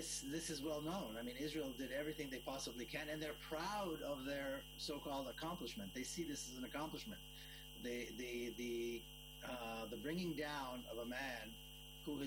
this is well known. I mean, Israel did everything they possibly can, and they're proud of their so-called accomplishment. They see this as an accomplishment. The bringing down of a man who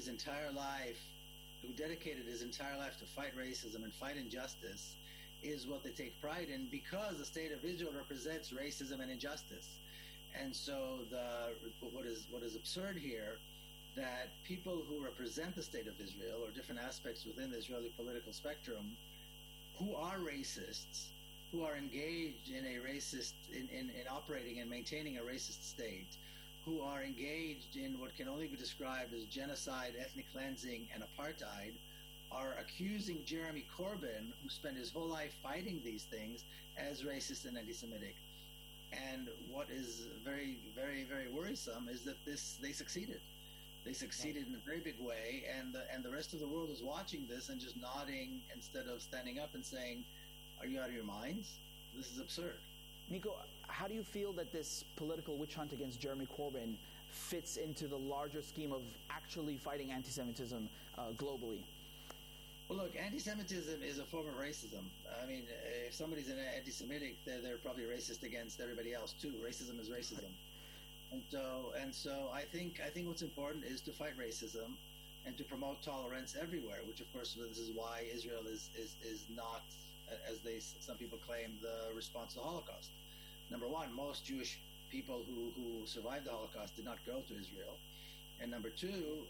dedicated his entire life to fight racism and fight injustice is what they take pride in, because the state of Israel represents racism and injustice. And so what is absurd here, that people who represent the state of Israel or different aspects within the Israeli political spectrum who are racists, who are engaged in a racist, in operating and maintaining a racist state, who are engaged in what can only be described as genocide, ethnic cleansing, and apartheid, are accusing Jeremy Corbyn, who spent his whole life fighting these things, as racist and anti-Semitic. And what is very, very, very worrisome is that they succeeded. They succeeded in a very big way, and the rest of the world is watching this and just nodding instead of standing up and saying, "Are you out of your minds? This is absurd." Nico, how do you feel that this political witch hunt against Jeremy Corbyn fits into the larger scheme of actually fighting anti-Semitism globally? Well, look, anti-Semitism is a form of racism. I mean, if somebody's an anti-Semitic, they're probably racist against everybody else too. Racism is racism. And so I think what's important is to fight racism and to promote tolerance everywhere, which of course this is why Israel is not, as some people claim, the response to the Holocaust. Number one, most Jewish people who survived the Holocaust did not go to Israel. And number two,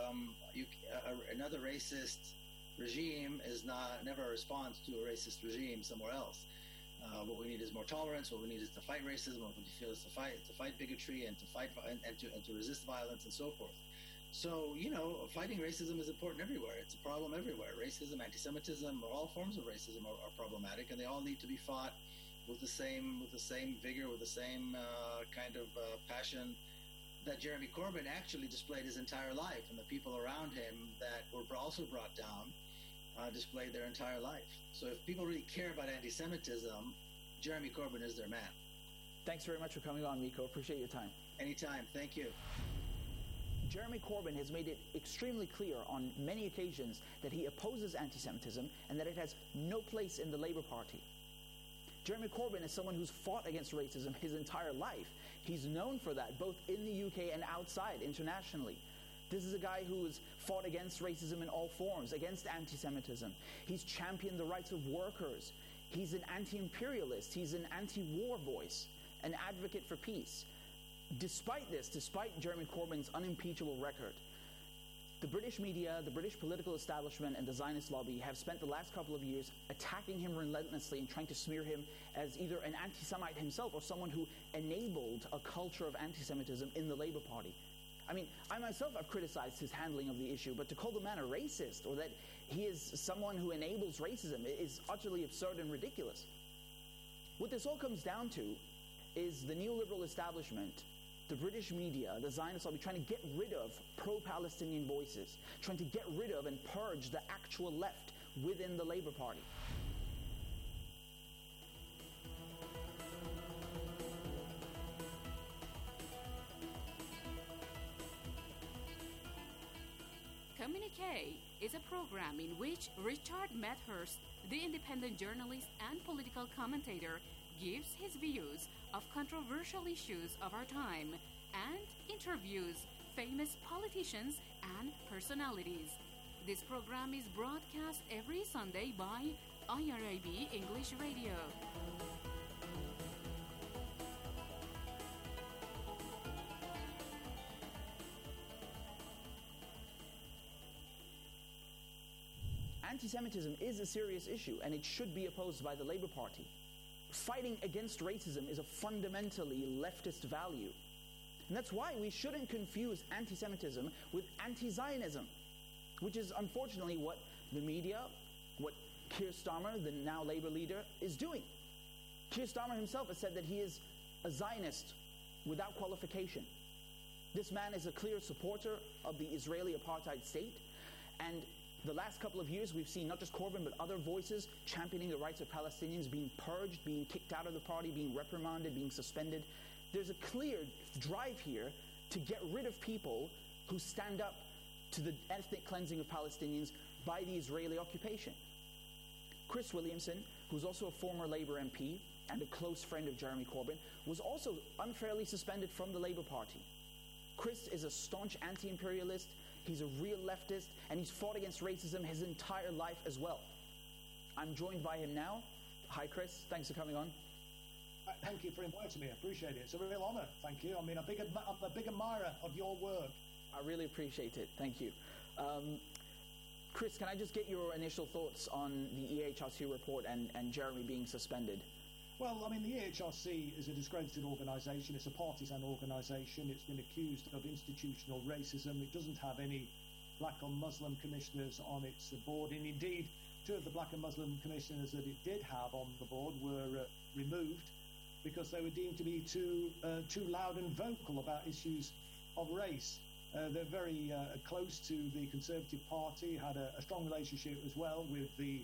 another racist regime is never a response to a racist regime somewhere else. What we need is more tolerance. What we need is to fight racism. What we feel is to fight bigotry and to resist violence and so forth. So, fighting racism is important everywhere. It's a problem everywhere. Racism, anti-Semitism, all forms of racism are problematic, and they all need to be fought with the same vigor, with the same kind of passion that Jeremy Corbyn actually displayed his entire life, and the people around him that were also brought down displayed their entire life. So if people really care about anti-Semitism, Jeremy Corbyn is their man. Thanks very much for coming on, Miko. Appreciate your time. Anytime. Thank you. Jeremy Corbyn has made it extremely clear on many occasions that he opposes anti-Semitism and that it has no place in the Labour Party. Jeremy Corbyn is someone who's fought against racism his entire life. He's known for that, both in the UK and outside, internationally. This is a guy who has fought against racism in all forms, against anti-Semitism. He's championed the rights of workers. He's an anti-imperialist. He's an anti-war voice, an advocate for peace. Despite Jeremy Corbyn's unimpeachable record, the British media, the British political establishment, and the Zionist lobby have spent the last couple of years attacking him relentlessly and trying to smear him as either an anti-Semite himself or someone who enabled a culture of anti-Semitism in the Labour Party. I mean, I myself have criticized his handling of the issue, but to call the man a racist or that he is someone who enables racism is utterly absurd and ridiculous. What this all comes down to is the neoliberal establishment, the British media, the Zionist lobby, trying to get rid of pro-Palestinian voices, trying to get rid of and purge the actual left within the Labour Party. Communique is a program in which Richard Medhurst, the independent journalist and political commentator, gives his views of controversial issues of our time and interviews famous politicians and personalities. This program is broadcast every Sunday by IRIB English Radio. Anti-Semitism is a serious issue, and it should be opposed by the Labour Party. Fighting against racism is a fundamentally leftist value. And that's why we shouldn't confuse anti-Semitism with anti-Zionism, which is unfortunately what the media, what Keir Starmer, the now Labour leader, is doing. Keir Starmer himself has said that he is a Zionist without qualification. This man is a clear supporter of the Israeli apartheid state, and the last couple of years, we've seen not just Corbyn, but other voices championing the rights of Palestinians being purged, being kicked out of the party, being reprimanded, being suspended. There's a clear drive here to get rid of people who stand up to the ethnic cleansing of Palestinians, by the Israeli occupation. Chris Williamson, who's also a former Labour MP and a close friend of Jeremy Corbyn, was also unfairly suspended from the Labour Party. Chris is a staunch anti-imperialist, he's a real leftist, and he's fought against racism his entire life as well. I'm joined by him now. Hi Chris, thanks for coming on. Thank you for inviting me, I appreciate it. It's a real honour, thank you. I mean, I'm a big admirer of your work. I really appreciate it, thank you. Chris, can I just get your initial thoughts on the EHRC report and Jeremy being suspended? Well, I mean, the EHRC is a discredited organisation. It's a partisan organisation. It's been accused of institutional racism. It doesn't have any black or Muslim commissioners on its board. And indeed, two of the black and Muslim commissioners that it did have on the board were removed because they were deemed to be too loud and vocal about issues of race. They're very close to the Conservative Party, had a strong relationship as well with the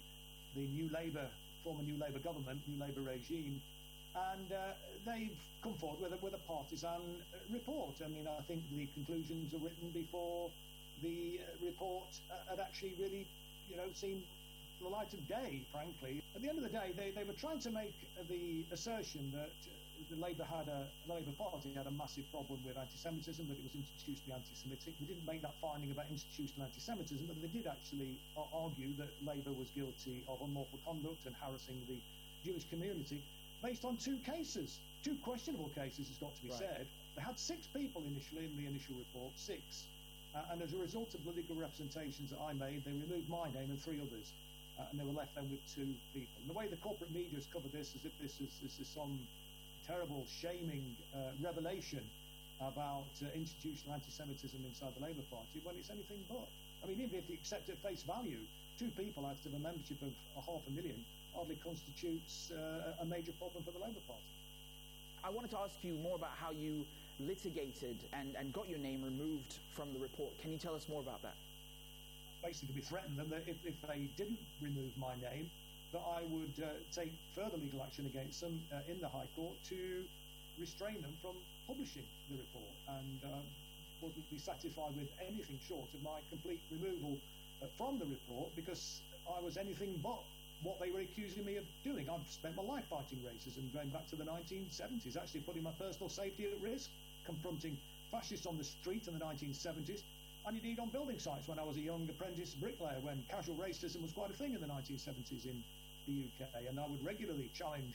former New Labour government, New Labour regime, and they've come forward with a partisan report. I mean, I think the conclusions are written before the report had actually really, seen the light of day, frankly. At the end of the day, they were trying to make the assertion that the Labour Party had a massive problem with anti-Semitism, that it was institutionally anti-Semitic. They didn't make that finding about institutional anti-Semitism, but they did actually argue that Labour was guilty of unlawful conduct and harassing the Jewish community based on two questionable cases, it's got to be said. They had 6 people initially in the initial report, 6. And as a result of the legal representations that I made, they removed my name and 3 others. And they were left then with 2 people. And the way the corporate media has covered this is that this is some terrible, shaming revelation about institutional anti-Semitism inside the Labour Party, when it's anything but. I mean, even if you accept at face value, 2 people out of a membership of 500,000 hardly constitutes a major problem for the Labour Party. I wanted to ask you more about how you litigated and got your name removed from the report. Can you tell us more about that? Basically, we threatened them that if they didn't remove my name, that I would take further legal action against them in the High Court to restrain them from publishing the report, and wouldn't be satisfied with anything short of my complete removal from the report, because I was anything but what they were accusing me of doing. I've spent my life fighting racism, going back to the 1970s, actually putting my personal safety at risk, confronting fascists on the street in the 1970s, and indeed on building sites when I was a young apprentice bricklayer, when casual racism was quite a thing in the 1970s in the UK, and I would regularly challenge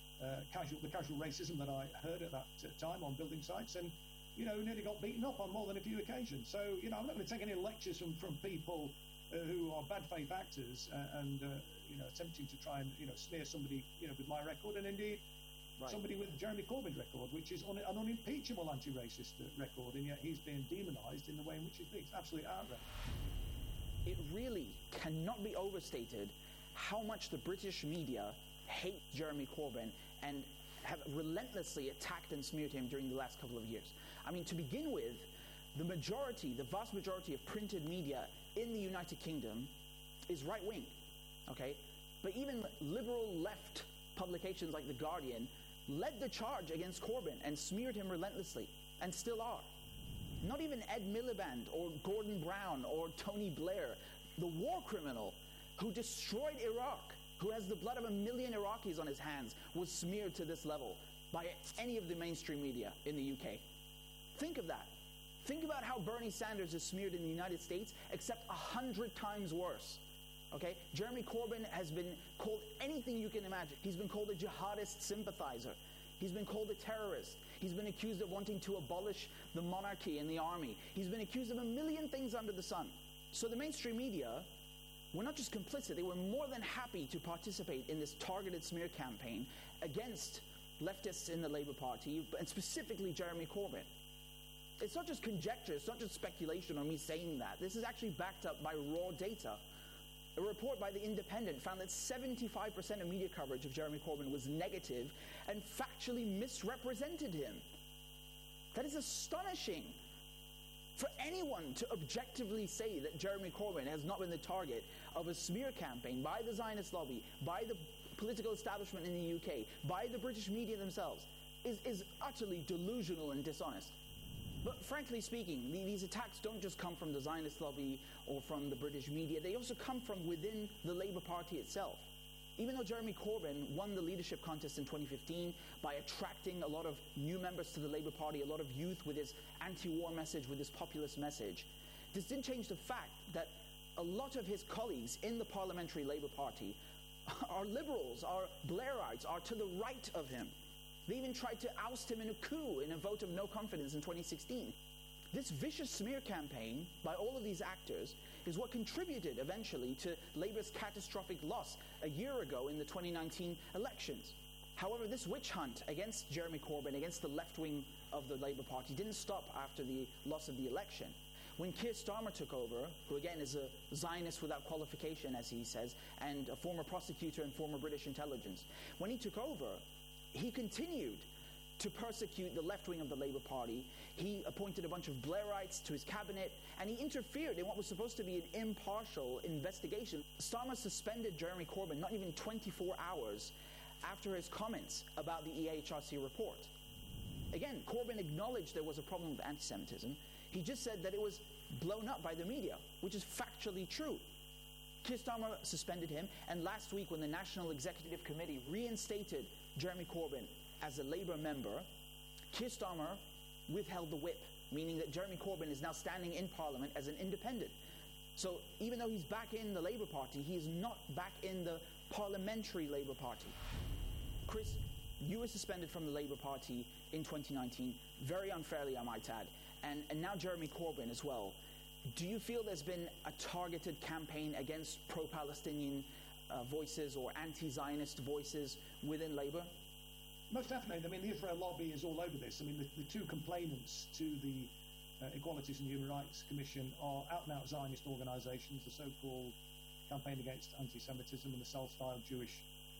the casual racism that I heard at that time on building sites, and nearly got beaten up on more than a few occasions. So I'm not going to take any lectures from people who are bad faith actors and attempting to try and smear somebody with my record, and indeed somebody with Jeremy Corbyn's record, which is an unimpeachable anti-racist record, and yet he's being demonised in the way in which he speaks. Absolute outrage. It really cannot be overstated how much the British media hate Jeremy Corbyn and have relentlessly attacked and smeared him during the last couple of years. I mean, to begin with, the vast majority of printed media in the United Kingdom is right-wing, okay? But even liberal left publications like The Guardian led the charge against Corbyn and smeared him relentlessly, and still are. Not even Ed Miliband or Gordon Brown or Tony Blair, the war criminal who destroyed Iraq, who has the blood of 1 million Iraqis on his hands, was smeared to this level by any of the mainstream media in the UK. Think of that. Think about how Bernie Sanders is smeared in the United States, except 100 times worse. Okay? Jeremy Corbyn has been called anything you can imagine. He's been called a jihadist sympathizer. He's been called a terrorist. He's been accused of wanting to abolish the monarchy and the army. He's been accused of 1 million things under the sun. So the mainstream media were not just complicit, they were more than happy to participate in this targeted smear campaign against leftists in the Labour Party, and specifically Jeremy Corbyn. It's not just conjecture, it's not just speculation or me saying that. This is actually backed up by raw data. A report by The Independent found that 75% of media coverage of Jeremy Corbyn was negative and factually misrepresented him. That is astonishing. For anyone to objectively say that Jeremy Corbyn has not been the target of a smear campaign by the Zionist lobby, by the political establishment in the UK, by the British media themselves, is utterly delusional and dishonest. But frankly speaking, these attacks don't just come from the Zionist lobby or from the British media. They also come from within the Labour Party itself. Even though Jeremy Corbyn won the leadership contest in 2015 by attracting a lot of new members to the Labour Party, a lot of youth with his anti-war message, with his populist message, this didn't change the fact that a lot of his colleagues in the Parliamentary Labour Party are liberals, are Blairites, are to the right of him. They even tried to oust him in a coup, in a vote of no confidence in 2016. This vicious smear campaign by all of these actors is what contributed eventually to Labour's catastrophic loss a year ago in the 2019 elections. However, this witch hunt against Jeremy Corbyn, against the left wing of the Labour Party, didn't stop after the loss of the election. When Keir Starmer took over, who again is a Zionist without qualification, as he says, and a former prosecutor and former British intelligence, when he took over, he continued to persecute the left wing of the Labour Party. He appointed a bunch of Blairites to his cabinet, and he interfered in what was supposed to be an impartial investigation. Starmer suspended Jeremy Corbyn not even 24 hours after his comments about the EHRC report. Again, Corbyn acknowledged there was a problem with anti-Semitism. He just said that it was blown up by the media, which is factually true. Keir Starmer suspended him, and last week when the National Executive Committee reinstated Jeremy Corbyn as a Labour member, Keir Starmer withheld the whip, meaning that Jeremy Corbyn is now standing in Parliament as an independent. So even though he's back in the Labour Party, he is not back in the Parliamentary Labour Party. Chris, you were suspended from the Labour Party in 2019, very unfairly, I might add, and now Jeremy Corbyn as well. Do you feel there's been a targeted campaign against pro-Palestinian voices or anti-Zionist voices within Labour? Most definitely. I mean, the Israel lobby is all over this. I mean, the two complainants to the Equalities and Human Rights Commission are out-and-out Zionist organisations, the so-called Campaign Against Anti-Semitism and the Self-Styled Jewish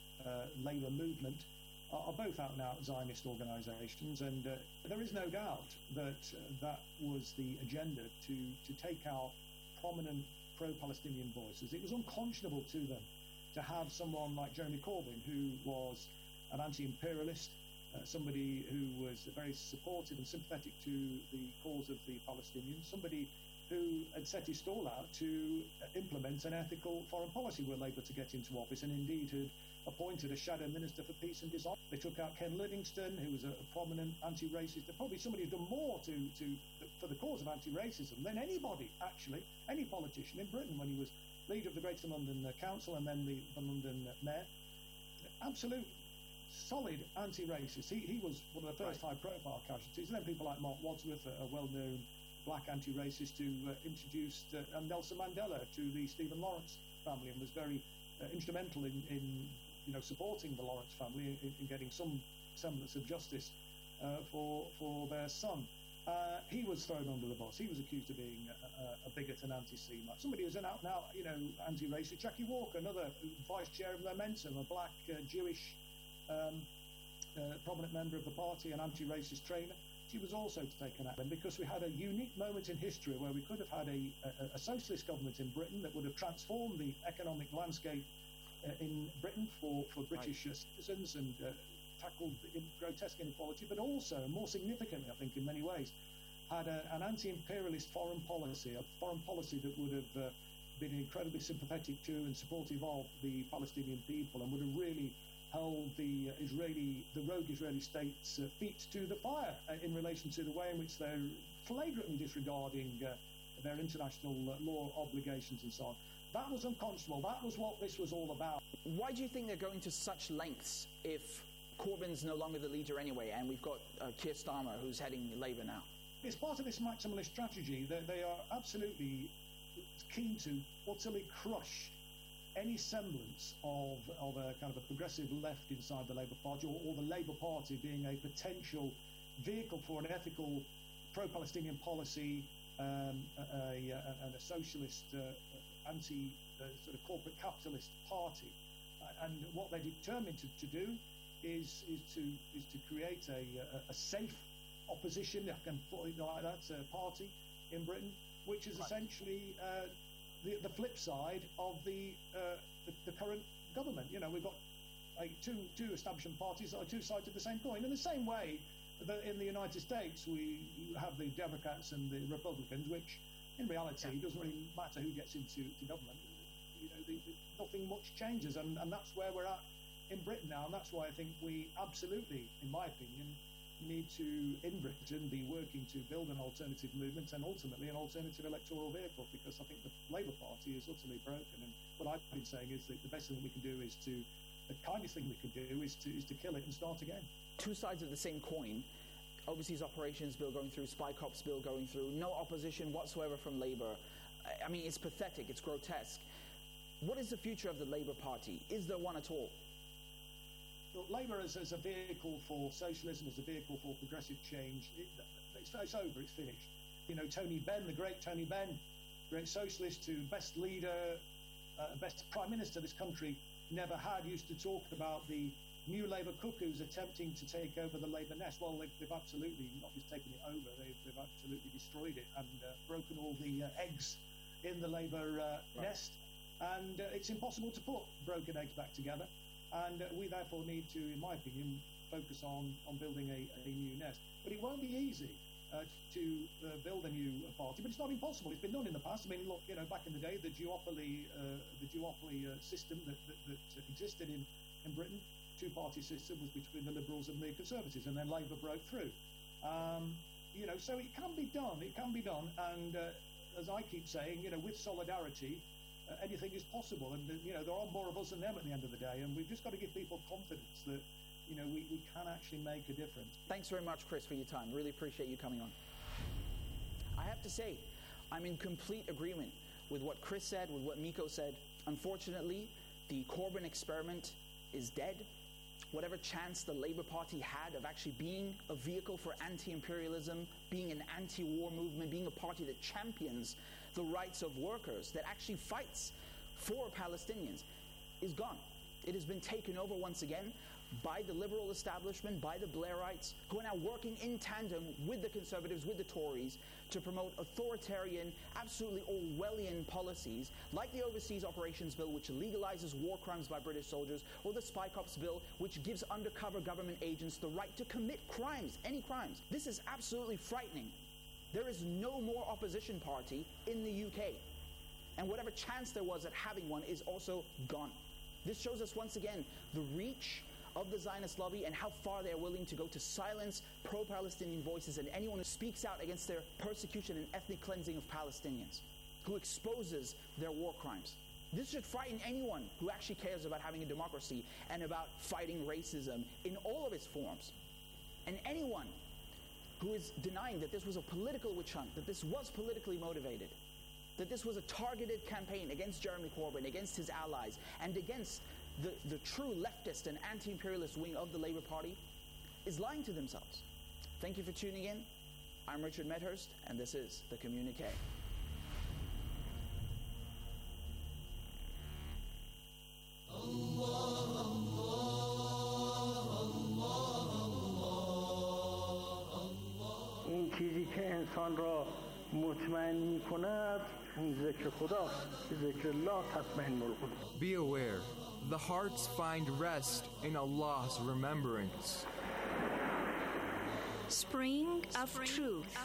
Labour Movement are both out-and-out Zionist organisations, and there is no doubt that that was the agenda to take out prominent pro-Palestinian voices. It was unconscionable to them to have someone like Jeremy Corbyn, who was an anti-imperialist, somebody who was very supportive and sympathetic to the cause of the Palestinians, somebody who had set his stall out to implement an ethical foreign policy were Labour to get into office, and indeed had appointed a shadow minister for peace and disarmament. They took out Ken Livingstone, who was a prominent anti-racist. They're probably somebody who's done more for the cause of anti-racism than anybody, actually, any politician in Britain when he was leader of the Greater London Council and then the London Mayor. Absolute solid anti-racist. He was one of the first high-profile casualties. And then people like Mark Wadsworth, a well-known black anti-racist who introduced Nelson Mandela to the Stephen Lawrence family and was very instrumental in supporting the Lawrence family in getting some semblance of justice for their son. He was thrown under the bus. He was accused of being a bigot and anti-Semite. Somebody who's an out-and-out, anti-racist. Jackie Walker, another vice chair of Momentum, a black Jewish prominent member of the party, an anti-racist trainer. She was also taken out. And because we had a unique moment in history where we could have had a socialist government in Britain that would have transformed the economic landscape in Britain for British citizens and tackled grotesque inequality, but also, more significantly, I think, in many ways, had an anti-imperialist foreign policy, a foreign policy that would have been incredibly sympathetic to and supportive of the Palestinian people and would have really held the rogue Israeli state's feet to the fire in relation to the way in which they're flagrantly disregarding their international law obligations and so on. That was unconscionable. That was what this was all about. Why do you think they're going to such lengths if Corbyn's no longer the leader anyway, and we've got Keir Starmer who's heading Labour now? It's part of this maximalist strategy that they are absolutely keen to utterly crush any semblance of a kind of a progressive left inside the Labour Party, or the Labour Party being a potential vehicle for an ethical pro-Palestinian policy, and a socialist, anti sort of corporate capitalist party. And what they're determined to do is to create a safe opposition, if I can put it like that, party in Britain, which is essentially the flip side of the current government. We've got two establishment parties that are two sides of the same coin. In the same way in the United States, we have the Democrats and the Republicans, which in reality doesn't really matter who gets into government. Nothing much changes, and that's where we're at in Britain now, and that's why I think we absolutely, in my opinion, need to, in Britain, be working to build an alternative movement and ultimately an alternative electoral vehicle, because I think the Labour Party is utterly broken. And what I've been saying is that the best thing we can do is the kindest thing we can do is to kill it and start again. Two sides of the same coin. Overseas Operations Bill going through, Spy Cops Bill going through, no opposition whatsoever from Labour. I mean, it's pathetic, it's grotesque. What is the future of the Labour Party? Is there one at all? Well, Labour as a vehicle for socialism, as a vehicle for progressive change, it's over, it's finished. Tony Benn, the great Tony Benn, great socialist who best leader, best prime minister this country never had, used to talk about the new Labour cuckoos attempting to take over the Labour nest. Well, they've absolutely not just taken it over, they've absolutely destroyed it and broken all the eggs in the Labour nest. And it's impossible to put broken eggs back together. And we therefore need to, in my opinion, focus on building a new nest. But it won't be easy to build a new party, but it's not impossible. It's been done in the past. I mean, look, back in the day, the duopoly system that existed in Britain, two-party system, was between the Liberals and the Conservatives, and then Labour broke through. So it can be done. It can be done. And as I keep saying, with solidarity, anything is possible, and there are more of us than them at the end of the day, and we've just got to give people confidence that we can actually make a difference. Thanks very much, Chris, for your time. Really appreciate you coming on. I have to say, I'm in complete agreement with what Chris said, with what Miko said. Unfortunately, the Corbyn experiment is dead. Whatever chance the Labour Party had of actually being a vehicle for anti-imperialism, being an anti-war movement, being a party that champions the rights of workers, that actually fights for Palestinians, is gone. It has been taken over once again by the liberal establishment, by the Blairites, who are now working in tandem with the Conservatives, with the Tories, to promote authoritarian, absolutely Orwellian policies, like the Overseas Operations Bill, which legalizes war crimes by British soldiers, or the Spy Cops Bill, which gives undercover government agents the right to commit crimes, any crimes. This is absolutely frightening. There is no more opposition party in the UK. And whatever chance there was at having one is also gone. This shows us once again the reach of the Zionist lobby and how far they're willing to go to silence pro-Palestinian voices and anyone who speaks out against their persecution and ethnic cleansing of Palestinians, who exposes their war crimes. This should frighten anyone who actually cares about having a democracy and about fighting racism in all of its forms. And anyone who is denying that this was a political witch hunt, that this was politically motivated, that this was a targeted campaign against Jeremy Corbyn, against his allies, and against the true leftist and anti-imperialist wing of the Labour Party, is lying to themselves. Thank you for tuning in. I'm Richard Medhurst, and this is The Communique. این چیزی که انسان را مطمئن می‌کند اون ذکر خداست که ذکر الله تطمئن القلوب. Be aware, the hearts find rest in Allah's remembrance. Spring of Truth.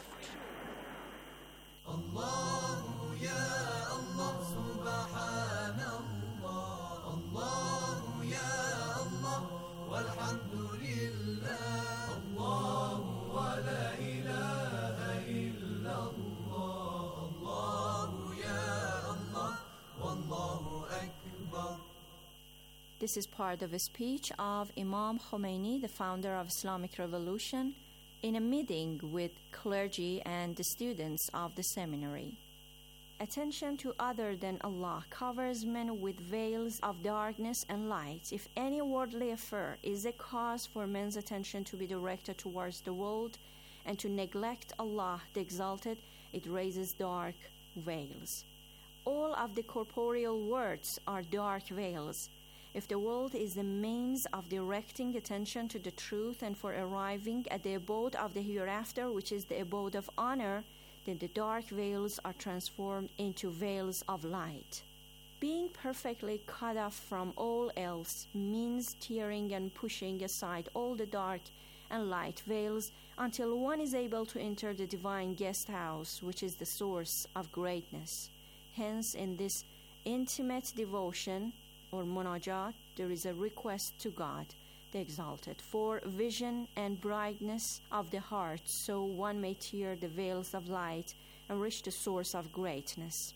Allahu ya Allah, subhanallah. Allahu ya Allah, walhamdulillah. Allahu wa la ilaha illallah. Allahu ya Allah, wallahu akbar. This is part of a speech of Imam Khomeini, the founder of Islamic Revolution, in a meeting with clergy and the students of the seminary. Attention to other than Allah covers men with veils of darkness and light. If any worldly affair is a cause for men's attention to be directed towards the world and to neglect Allah the Exalted, it raises dark veils. All of the corporeal words are dark veils. If the world is the means of directing attention to the truth and for arriving at the abode of the hereafter, which is the abode of honor, then the dark veils are transformed into veils of light. Being perfectly cut off from all else means tearing and pushing aside all the dark and light veils until one is able to enter the divine guest house, which is the source of greatness. Hence, in this intimate devotion or munajat, there is a request to God, the Exalted, for vision and brightness of the heart, so one may tear the veils of light and reach the source of greatness.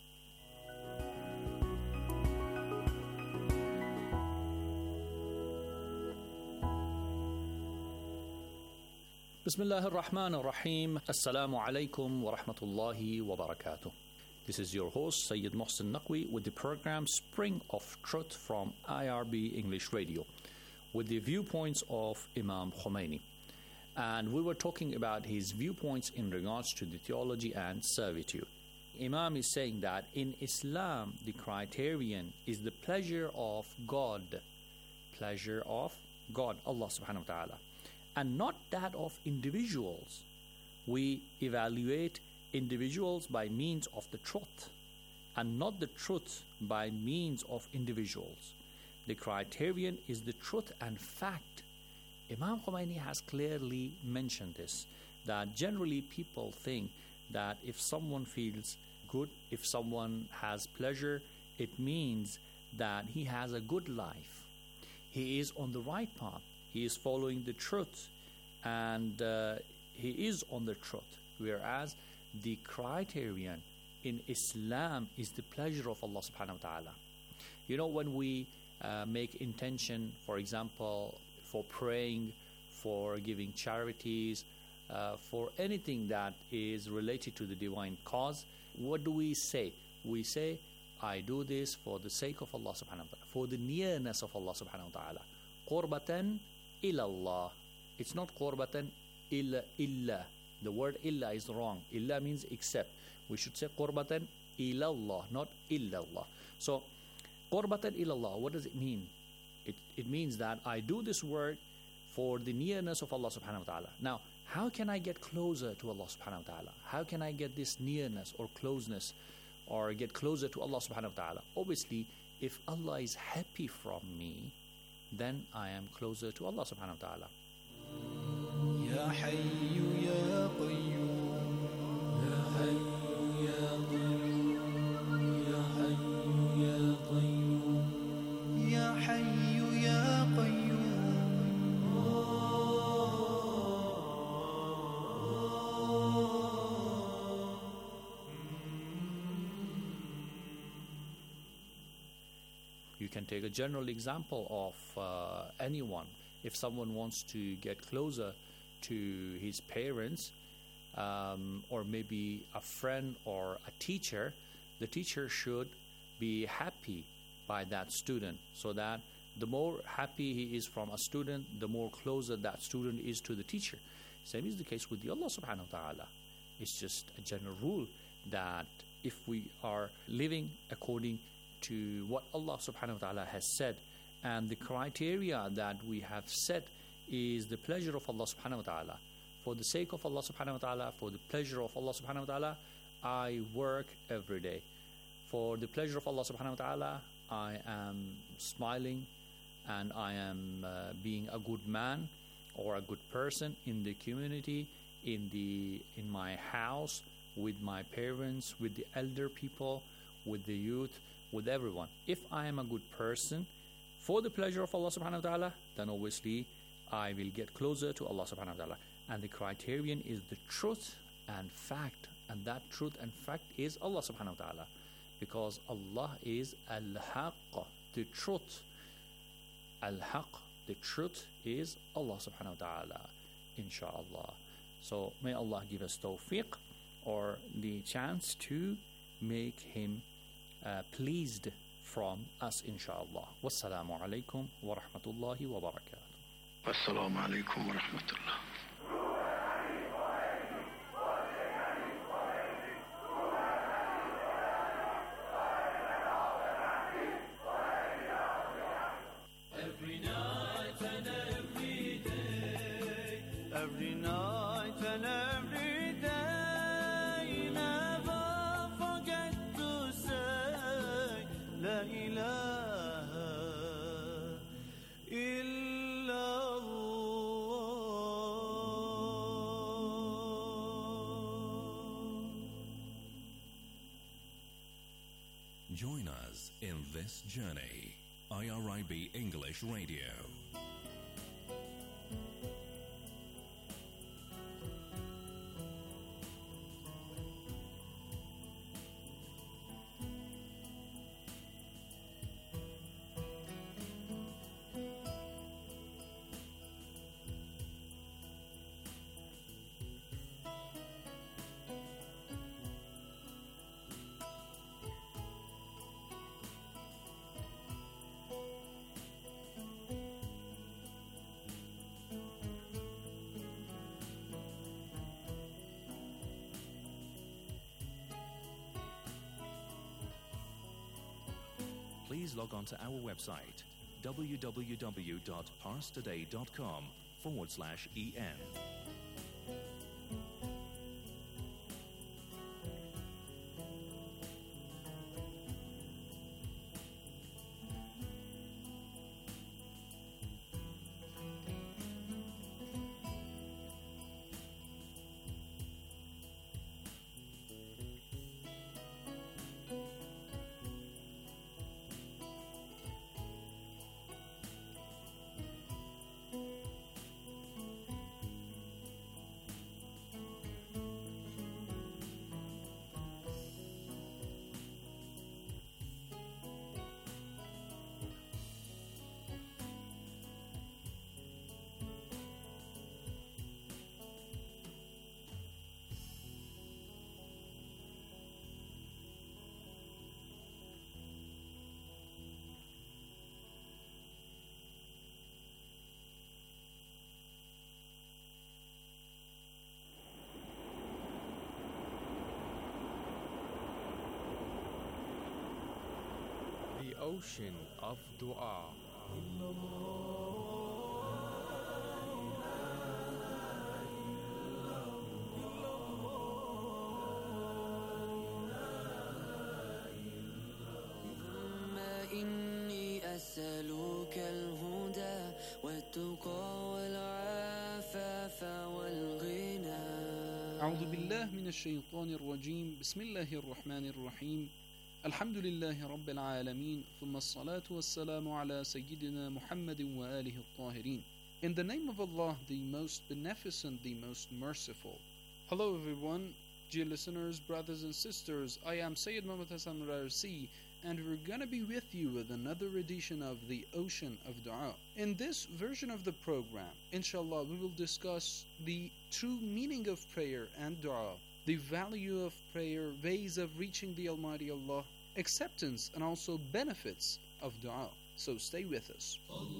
Bismillah ar-Rahman ar-Rahim. Assalamu alaikum wa rahmatullahi wa barakatuh. This is your host, Sayyid Mohsin Naqvi, with the program Spring of Truth from IRB English Radio, with the viewpoints of Imam Khomeini. And we were talking about his viewpoints in regards to the theology and servitude. Imam is saying that in Islam, the criterion is the pleasure of God, Allah subhanahu wa ta'ala, and not that of individuals. We evaluate individuals by means of the truth, and not the truth by means of individuals. The criterion is the truth and fact. Imam Khomeini has clearly mentioned this, that generally people think that if someone feels good, if someone has pleasure, it means that he has a good life. He is on the right path. He is following the truth, and he is on the truth. Whereas the criterion in Islam is the pleasure of Allah subhanahu wa ta'ala. You know, when we make intention, for example, for praying, for giving charities, for anything that is related to the divine cause, what do we say? We say, I do this for the sake of Allah subhanahu wa ta'ala, for the nearness of Allah subhanahu wa ta'ala. Qurbatan ilallah. It's not qurbatan illa. The word illa is wrong. Illa means except. We should say qurbatan ilallah, not illallah. So, qurbatan ilallah, what does it mean? It means that I do this work for the nearness of Allah subhanahu wa ta'ala. Now, how can I get closer to Allah subhanahu wa ta'ala? How can I get this nearness or closeness or get closer to Allah subhanahu wa ta'ala? Obviously, if Allah is happy from me, then I am closer to Allah subhanahu wa ta'ala. Ya Hayyu Ya Qayyum, Ya Hayyu Ya Qayyum, Ya Hayyu Ya Qayyum, Ya Hayyu Ya Qayyum. You can take a general example of anyone. If someone wants to get closer to his parents, or maybe a friend or a teacher, the teacher should be happy by that student, so that the more happy he is from a student, the more closer that student is to the teacher. Same is the case with the Allah subhanahu wa ta'ala. It's just a general rule that if we are living according to what Allah subhanahu wa ta'ala has said, and the criteria that we have set is the pleasure of Allah subhanahu wa ta'ala. For the sake of Allah subhanahu wa ta'ala, for the pleasure of Allah subhanahu wa ta'ala, I work every day. For the pleasure of Allah subhanahu wa ta'ala, I am smiling and I am being a good man or a good person in the community, in my house, with my parents, with the elder people, with the youth, with everyone. If I am a good person for the pleasure of Allah subhanahu wa ta'ala, then obviously I will get closer to Allah subhanahu wa ta'ala. And the criterion is the truth and fact, and that truth and fact is Allah subhanahu wa ta'ala, because Allah is al-haq, the truth. Al-haq, the truth is Allah subhanahu wa ta'ala, inshallah. So may Allah give us tawfiq, or the chance to make him pleased from us, inshallah. Wassalamu alaikum wa rahmatullahi wa barakatuh. Wassalamu alaikum wa rahmatullah. Every night and every day, every night and every day, never forget to say La ilaha illallah. Join us in this journey. IRIB English Radio. Please log on to our website www.parstoday.com/en. The ocean of dua. إني أسألك الهدى والتقى والعفاف والغنى. أعوذ بالله من الشيطان الرجيم. بسم الله الرحمن الرحيم. الحمد لله رب العالمين. ثم الصلاة والسلام على سيدنا محمد وآله الطاهرين. In the name of Allah, the most beneficent, the most merciful. Hello everyone, dear listeners, brothers and sisters. I am Sayyid Muhammad Hassan Rarsi, and we're gonna be with you with another edition of the Ocean of Dua. In this version of the program, inshallah, we will discuss the true meaning of prayer and dua, the value of prayer, ways of reaching the Almighty Allah, acceptance and also benefits of dua. So stay with us.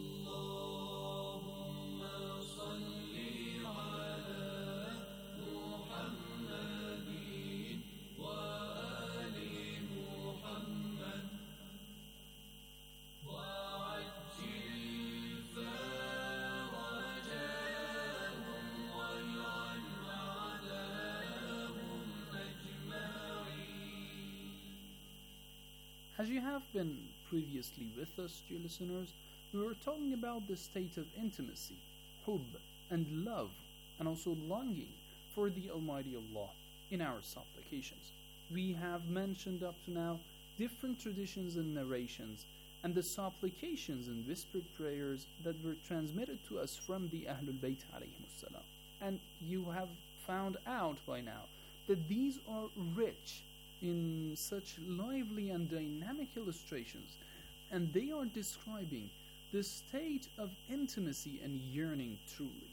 As you have been previously with us, dear listeners, we were talking about the state of intimacy, hub, and love, and also longing for the Almighty Allah in our supplications. We have mentioned up to now different traditions and narrations, and the supplications and whispered prayers that were transmitted to us from the Ahlul Bayt alayhimus salam. And you have found out by now that these are rich in such lively and dynamic illustrations, and they are describing the state of intimacy and yearning truly.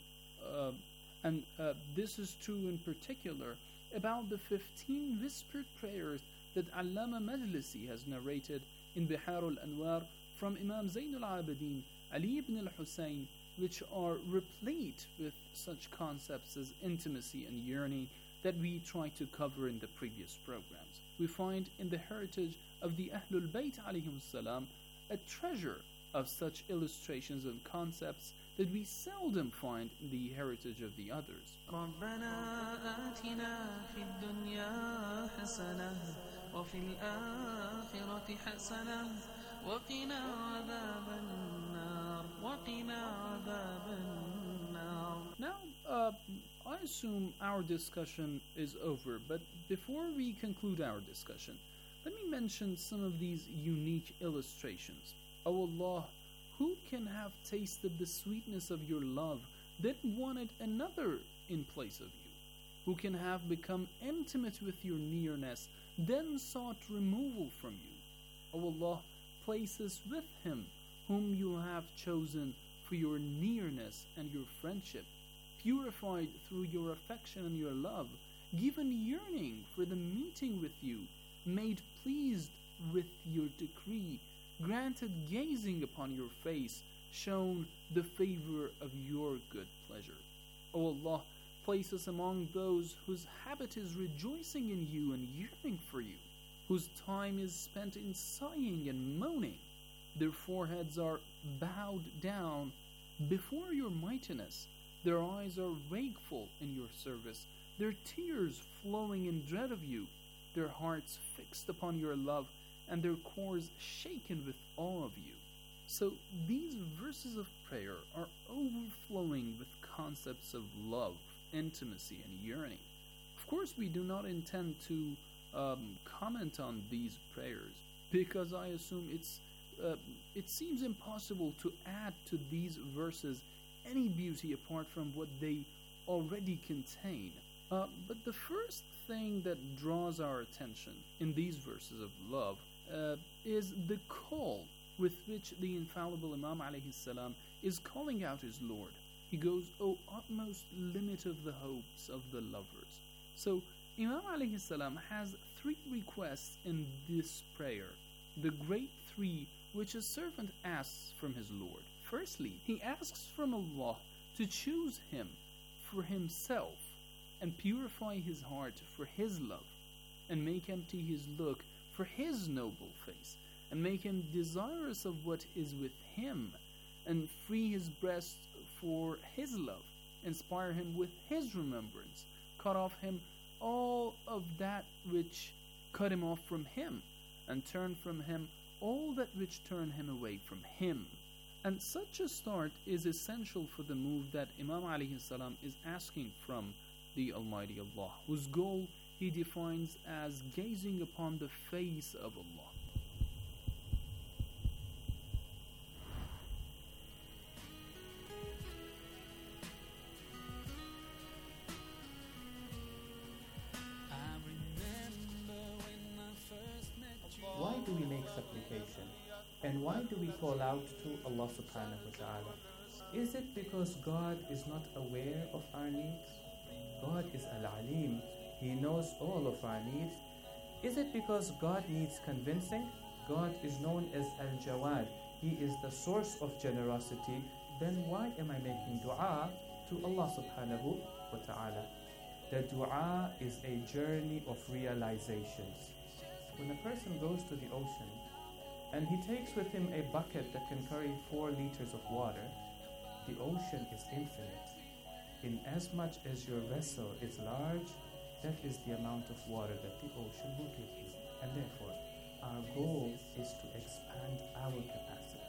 This is true in particular about the 15 whispered prayers that Allama Majlisi has narrated in Bihar al-Anwar from Imam Zayn al-Abidin, Ali ibn al-Husayn, which are replete with such concepts as intimacy and yearning that we tried to cover in the previous programs. We find in the heritage of the Ahlul Bayt alayhim salam a treasure of such illustrations and concepts that we seldom find in the heritage of the others. ربنا آتنا في الدنيا حسنة وفي الآخرة حسنة وقنا عذاب النار وقنا عذاب النار. Now, I assume our discussion is over, but before we conclude our discussion, let me mentioned some of these unique illustrations. O Allah, who can have tasted the sweetness of your love, then wanted another in place of you? Who can have become intimate with your nearness, then sought removal from you? O Allah, place us with him whom you have chosen for your nearness and your friendship, purified through your affection and your love, given yearning for the meeting with you, made pleased with your decree, granted gazing upon your face, shown the favor of your good pleasure. O Allah, place us among those whose habit is rejoicing in you and yearning for you, whose time is spent in sighing and moaning. Their foreheads are bowed down before your mightiness. Their eyes are wakeful in your service, their tears flowing in dread of you, their hearts fixed upon your love, and their cores shaken with awe of you. So these verses of prayer are overflowing with concepts of love, intimacy, and yearning. Of course, we do not intend to comment on these prayers, because I assume it seems impossible to add to these verses any beauty apart from what they already contain. But the first thing that draws our attention in these verses of love is the call with which the infallible Imam alayhi salam is calling out his Lord. He goes, O utmost limit of the hopes of the lovers. So Imam alayhi salam has three requests in this prayer, the great three which a servant asks from his Lord. Firstly, he asks from Allah to choose him for himself and purify his heart for his love, and make empty his look for his noble face, and make him desirous of what is with him, and free his breast for his love, inspire him with his remembrance, cut off him all of that which cut him off from him, and turn from him all that which turn him away from him. And such a start is essential for the move that Imam alayhi salam is asking from the Almighty Allah, whose goal he defines as gazing upon the face of Allah. Why do we make supplication? And why do we call out to Allah subhanahu wa ta'ala? Is it because God is not aware of our needs? God is Al-Alim. He knows all of our needs. Is it because God needs convincing? God is known as Al-Jawad. He is the source of generosity. Then why am I making dua to Allah subhanahu wa ta'ala? The dua is a journey of realizations. When a person goes to the ocean and he takes with him a bucket that can carry 4 liters of water, the ocean is infinite. In as much as your vessel is large, that is the amount of water that the ocean will give you. And therefore, our goal is to expand our capacity.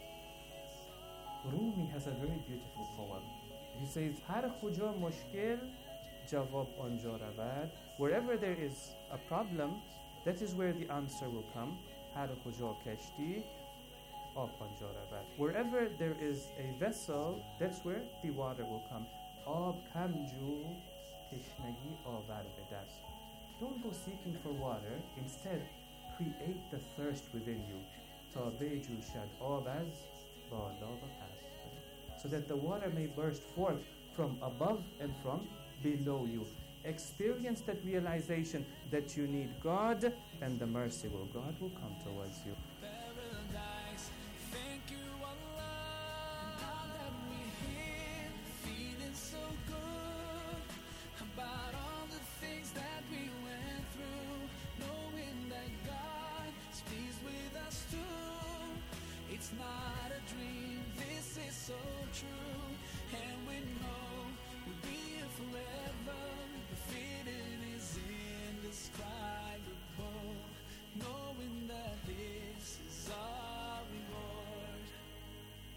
Rumi has a very beautiful poem. He says, Har khuja mushkil, jawab anja ravad. Wherever there is a problem, that is where the answer will come. Har khuja kashti, ab anja ravad. Wherever there is a vessel, that's where the water will come. Ab kamju tishnagi avar bedast. Don't go seeking for water. Instead, create the thirst within you. Ta beju shad abaz bala wa pas. So that the water may burst forth from above and from below you. Experience that realization that you need God, and the merciful God will come towards you. Paradise, thank you Allah. Now that we're here, feeling so good about all the things that we went through, knowing that God is pleased with us too. It's not a dream, this is so true, and we know we'll be here forever. The feeling is indescribable, knowing that this is our reward.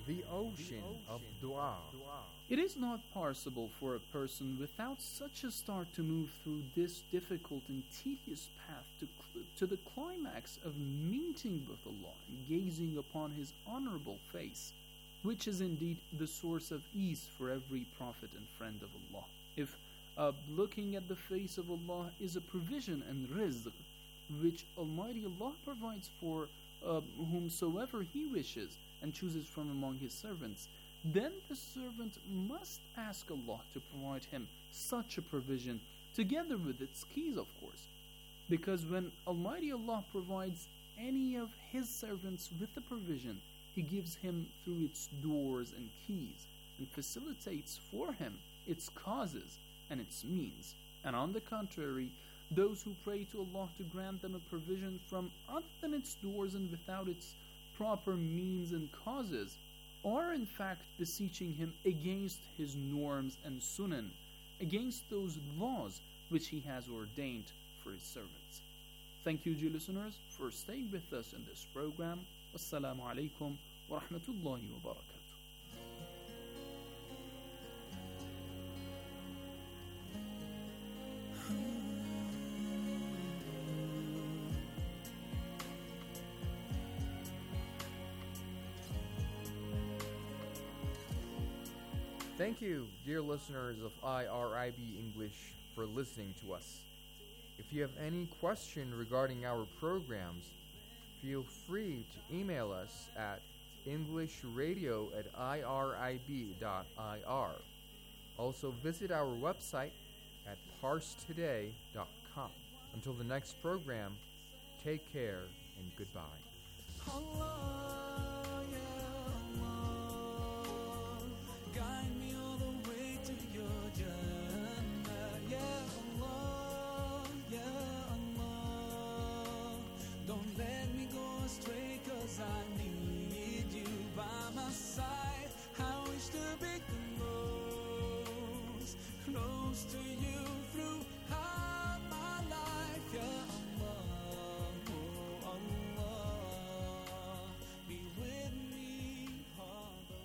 the ocean of dua. It is not possible for a person without such a start to move through this difficult and tedious path to the climax of meeting with Allah and gazing upon His honorable face, which is indeed the source of ease for every prophet and friend of Allah. If looking at the face of Allah is a provision and rizq, which Almighty Allah provides for whomsoever He wishes and chooses from among His servants, then the servant must ask Allah to provide him such a provision, together with its keys, of course. Because when Almighty Allah provides any of His servants with a provision, He gives him through its doors and keys, and facilitates for him its causes and its means. And on the contrary, those who pray to Allah to grant them a provision from other than its doors and without its proper means and causes, are in fact beseeching Him against His norms and sunan, against those laws which He has ordained for His servants. Thank you, dear listeners, for staying with us in this program. Assalamu alaikum wa rahmatullahi wa barakatuh. Thank you, dear listeners of IRIB English, for listening to us. If you have any question regarding our programs, feel free to email us at englishradio@irib.ir. Also visit our website at parstoday.com. Until the next program, take care and goodbye. Allah, yeah, Allah, guide me all the way to your Jannah. Yeah, Allah, don't let me go astray, 'cause I need you by my side. I wish to be the most close to you throughout my life. Yeah, Allah, oh Allah, be with me all the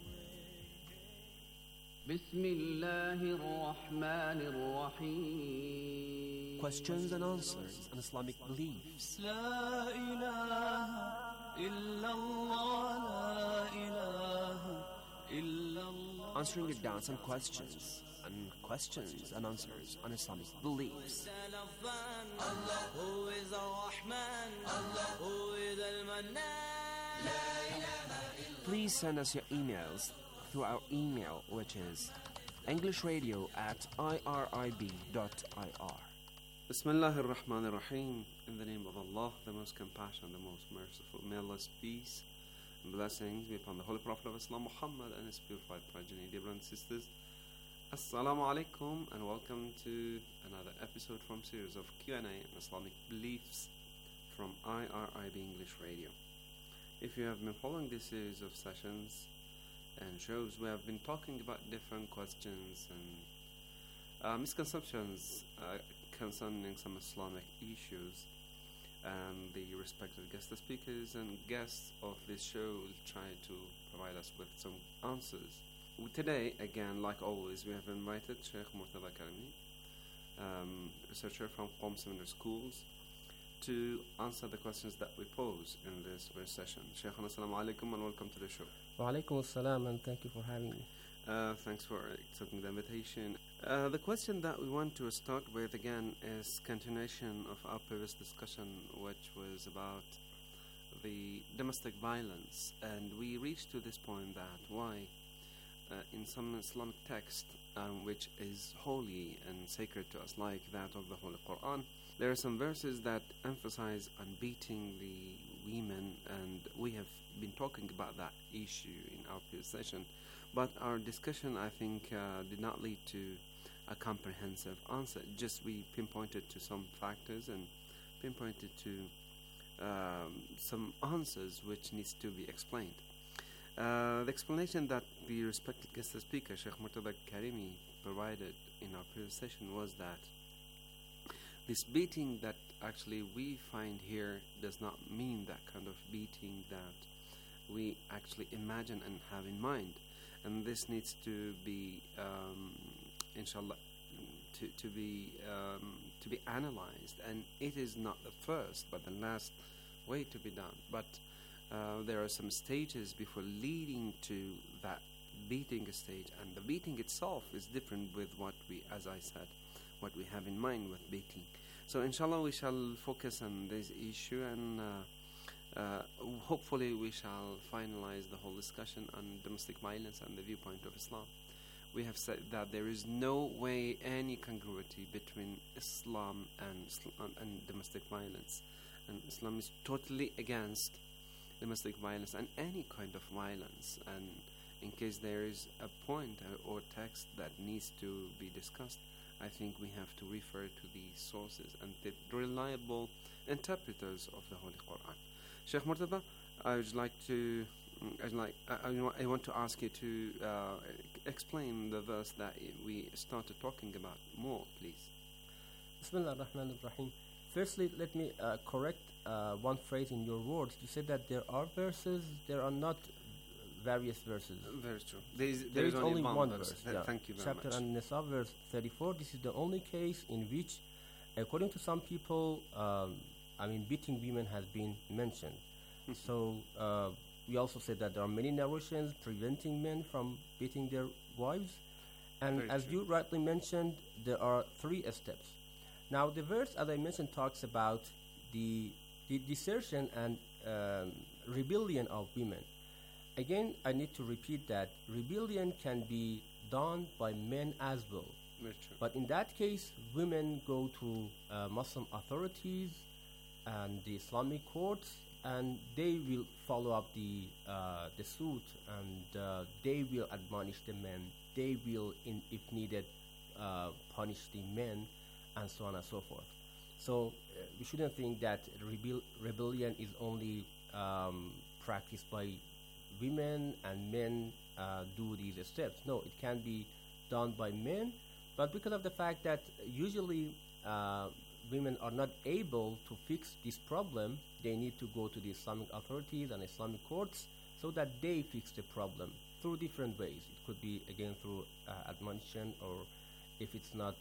way. Bismillahir Rahmanir Rahim. Questions and answers on Islamic beliefs. La ilaha illallah, la ilaha illallah. Answering your doubts and questions and answers on Islamic beliefs. Allah, who is Ar-Rahman, Allah, who is Al-Mannan. La ilaha illallah. Please send us your emails through our email, which is englishradio@irib.ir. Bismillahir Rahmanir Rahim. In the name of Allah, the most compassionate, the most merciful. May Allah's peace and blessings be upon the Holy Prophet of Islam, Muhammad, and his purified progeny. Dear brothers and sisters, Assalamu alaikum, and welcome to another episode from series of Q&A and Islamic beliefs from IRIB English Radio. If you have been following this series of sessions and shows, we have been talking about different questions and misconceptions concerning some Islamic issues, and the respected guest speakers and guests of this show will try to provide us with some answers. Today, again, like always, we have invited Sheikh Murtada Karimi, researcher from Qom Seminary Schools, to answer the questions that we pose in this first session. Sheikh, assalamu alaikum and welcome to the show. Wa alaikum assalam, and thank you for having me. Thanks for accepting the invitation. The question that we want to start with, again, is continuation of our previous discussion, which was about the domestic violence. And we reached to this point that why in some Islamic text, which is holy and sacred to us, like that of the Holy Quran, there are some verses that emphasize on beating the women, and we have been talking about that issue in our previous session. But our discussion, I think, did not lead to a comprehensive answer. Just we pinpointed to some factors and pinpointed to some answers which needs to be explained. The explanation that the respected guest speaker, Sheikh Murtada Karimi, provided in our previous session was that this beating that actually we find here does not mean that kind of beating that we actually imagine and have in mind. And this needs to be, inshallah, to be analyzed. And it is not the first, but the last way to be done. But there are some stages before leading to that beating stage, and the beating itself is different with what we, as I said, what we have in mind with beating. So inshallah we shall focus on this issue, and hopefully we shall finalize the whole discussion on domestic violence and the viewpoint of Islam. We have said that there is no way any congruity between Islam and domestic violence, and Islam is totally against domestic violence and any kind of violence. And in case there is a point or text that needs to be discussed, I think we have to refer to the sources and the reliable interpreters of the Holy Quran. Sheikh Murtada, I want to ask you to explain the verse that we started talking about more, please. Bismillah ar-Rahman ar-Rahim. Firstly, let me correct one phrase in your words. You said that there are verses, there are not various verses. Very true. There is only one verse. Yeah. Thank you very Chapter much. An-Nisa, verse 34. This is the only case in which, according to some people, beating women has been mentioned. So we also said that there are many narrations preventing men from beating their wives. And Very as true. you rightly mentioned, there are 3 steps. Now, the verse, as I mentioned, talks about the desertion and rebellion of women. Again, I need to repeat that rebellion can be done by men as well. Very true. But in that case, women go to Muslim authorities and the Islamic courts, and they will follow up the suit, and they will admonish the men. They will, if needed, punish the men, and so on and so forth. So we shouldn't think that rebellion is only practiced by women and men do these steps. No, it can be done by men, but because of the fact that usually women are not able to fix this problem, they need to go to the Islamic authorities and Islamic courts so that they fix the problem through different ways. It could be, again, through admonition, or if it's not